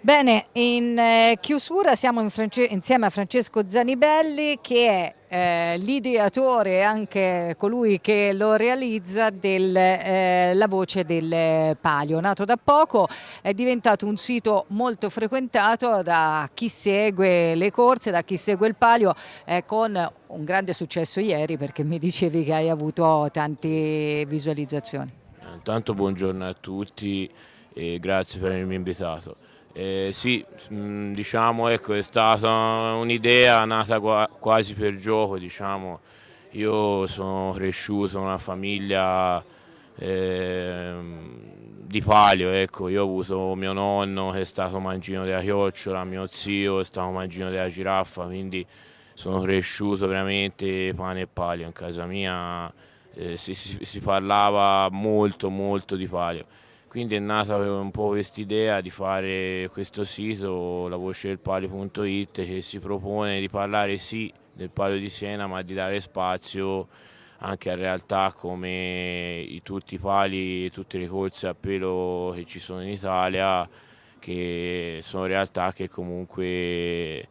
Bene, in chiusura siamo insieme a Francesco Zanibelli, che è l'ideatore e anche colui che lo realizza La Voce del Palio. Nato da poco, è diventato un sito molto frequentato da chi segue le corse, da chi segue il Palio, con un grande successo ieri, perché mi dicevi che hai avuto tante visualizzazioni. Intanto buongiorno a tutti e grazie per avermi invitato. Sì, diciamo, ecco, è stata un'idea nata quasi per gioco, diciamo. Io sono cresciuto in una famiglia di palio, ecco. Io ho avuto mio nonno che è stato mangino della chiocciola, mio zio è stato mangino della giraffa, quindi sono cresciuto veramente pane e palio in casa mia. Si parlava molto molto di palio, quindi è nata un po' quest'idea di fare questo sito, la voce del palio.it, che si propone di parlare sì del Palio di Siena, ma di dare spazio anche a realtà come tutti i pali, tutte le corse a pelo che ci sono in Italia, che sono realtà che comunque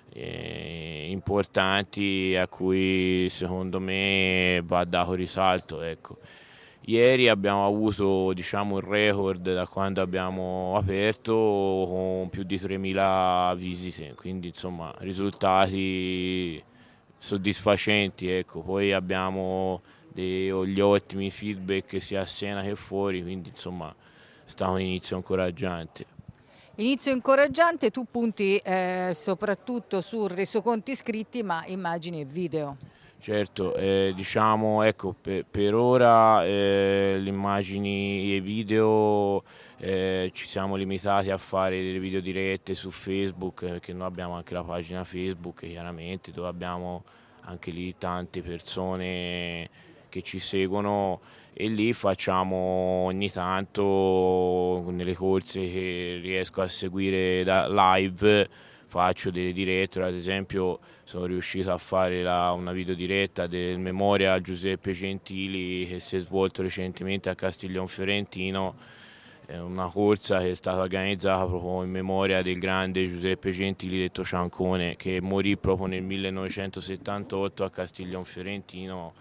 importanti, a cui secondo me va dato risalto, ecco. Ieri abbiamo avuto, diciamo, il record da quando abbiamo aperto, con più di 3.000 visite, quindi insomma risultati soddisfacenti, ecco. Poi abbiamo gli ottimi feedback sia a Siena che fuori, quindi insomma è stato un inizio incoraggiante. Inizio incoraggiante, tu punti soprattutto su resoconti scritti, ma immagini e video. Certo, diciamo, ecco, per ora le immagini e i video ci siamo limitati a fare delle video dirette su Facebook, perché noi abbiamo anche la pagina Facebook, chiaramente, dove abbiamo anche lì tante persone che ci seguono, e lì facciamo ogni tanto nelle corse che riesco a seguire da live, faccio delle dirette. Ad esempio sono riuscito a fare una videodiretta del Memoria Giuseppe Gentili, che si è svolto recentemente a Castiglion Fiorentino. È una corsa che è stata organizzata proprio in memoria del grande Giuseppe Gentili detto Ciancone, che morì proprio nel 1978 a Castiglion Fiorentino.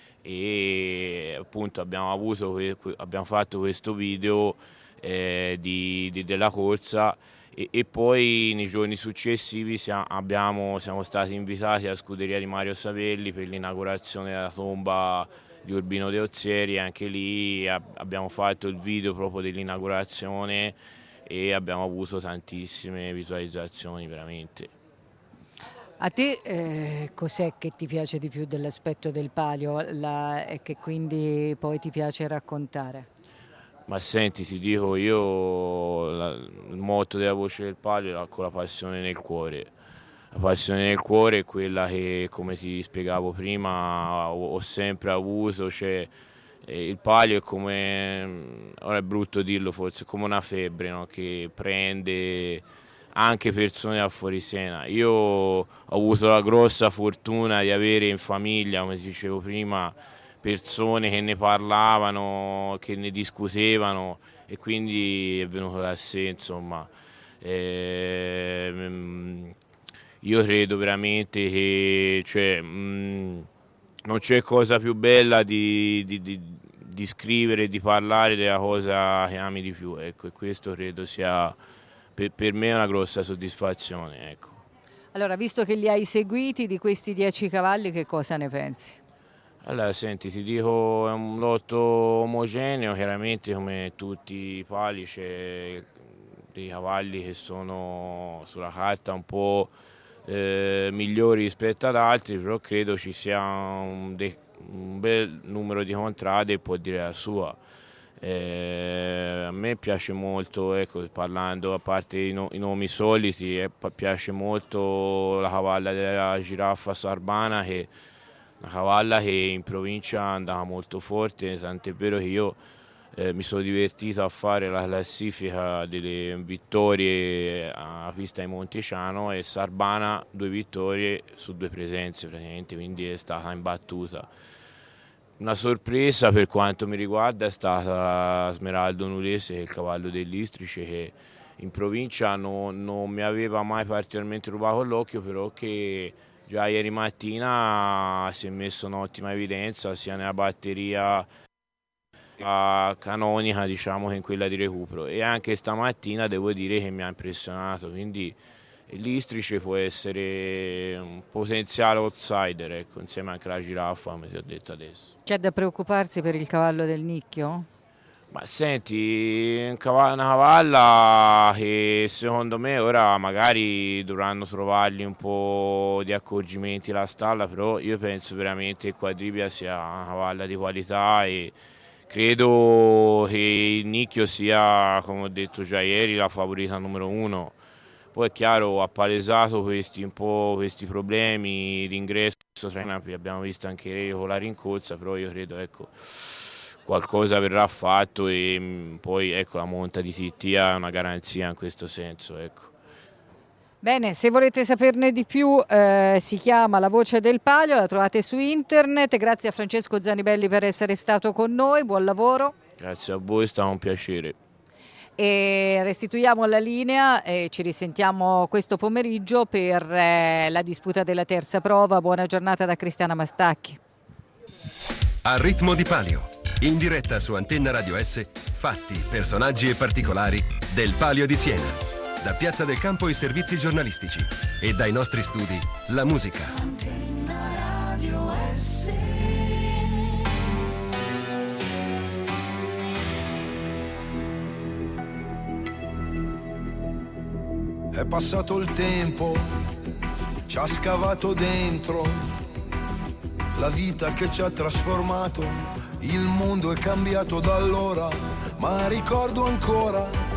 E appunto abbiamo fatto questo video della corsa, e poi nei giorni successivi siamo stati invitati alla scuderia di Mario Savelli per l'inaugurazione della tomba di Urbino De Ozieri. Anche lì abbiamo fatto il video proprio dell'inaugurazione e abbiamo avuto tantissime visualizzazioni, veramente. A te cos'è che ti piace di più dell'aspetto del palio e che quindi poi ti piace raccontare? Ma senti, ti dico, io il motto della voce del palio è con la passione nel cuore. La passione nel cuore è quella che, come ti spiegavo prima, ho sempre avuto. Cioè, il palio è come, ora è brutto dirlo forse, come una febbre, no? Che prende anche persone da fuori Siena. Io ho avuto la grossa fortuna di avere in famiglia, come ti dicevo prima, persone che ne parlavano, che ne discutevano, e quindi è venuto da sé, insomma. Io credo veramente che, cioè, non c'è cosa più bella di scrivere e di parlare della cosa che ami di più, ecco, e questo credo sia per me una grossa soddisfazione, ecco. Allora, visto che li hai seguiti di questi 10 cavalli, che cosa ne pensi? Allora, senti, ti dico, è un lotto omogeneo, chiaramente come tutti i pali c'è dei cavalli che sono sulla carta un po' migliori rispetto ad altri, però credo ci sia un bel numero di contrade, può dire la sua. A me piace molto, ecco, parlando, a parte i nomi soliti, piace molto la cavalla della giraffa Sarbana, che è una cavalla che in provincia andava molto forte, tant'è vero che io mi sono divertito a fare la classifica delle vittorie a pista di Monteciano, e Sarbana 2 vittorie su 2 presenze praticamente, quindi è stata imbattuta. Una sorpresa per quanto mi riguarda è stata Smeraldo Nulese, che è il cavallo dell'Istrice, che in provincia non mi aveva mai particolarmente rubato l'occhio, però che già ieri mattina si è messo un'ottima evidenza sia nella batteria canonica, diciamo, che in quella di recupero, e anche stamattina devo dire che mi ha impressionato, quindi l'Istrice può essere un potenziale outsider, ecco, insieme anche alla giraffa, come ti ho detto adesso. C'è da preoccuparsi per il cavallo del Nicchio? Ma senti, una cavalla che secondo me ora magari dovranno trovargli un po' di accorgimenti la stalla, però io penso veramente che Quadripia sia una cavalla di qualità e credo che il Nicchio sia, come ho detto già ieri, la favorita numero 1. Poi è chiaro, ha palesato questi problemi di ingresso tra i campi, abbiamo visto anche ieri con la rincorsa, però io credo, ecco, qualcosa verrà fatto e poi ecco, la monta di Tittia è una garanzia in questo senso, ecco. Bene, se volete saperne di più si chiama La Voce del Palio, la trovate su internet. Grazie a Francesco Zanibelli per essere stato con noi, buon lavoro. Grazie a voi, è stato un piacere. E restituiamo la linea e ci risentiamo questo pomeriggio per la disputa della terza prova. Buona giornata da Cristiana Mastacchi. A ritmo di Palio, in diretta su Antenna Radio S, fatti, personaggi e particolari del Palio di Siena. Da Piazza del Campo i servizi giornalistici e dai nostri studi la musica. Antenna Radio S. È passato il tempo, ci ha scavato dentro, la vita che ci ha trasformato, il mondo è cambiato da allora, ma ricordo ancora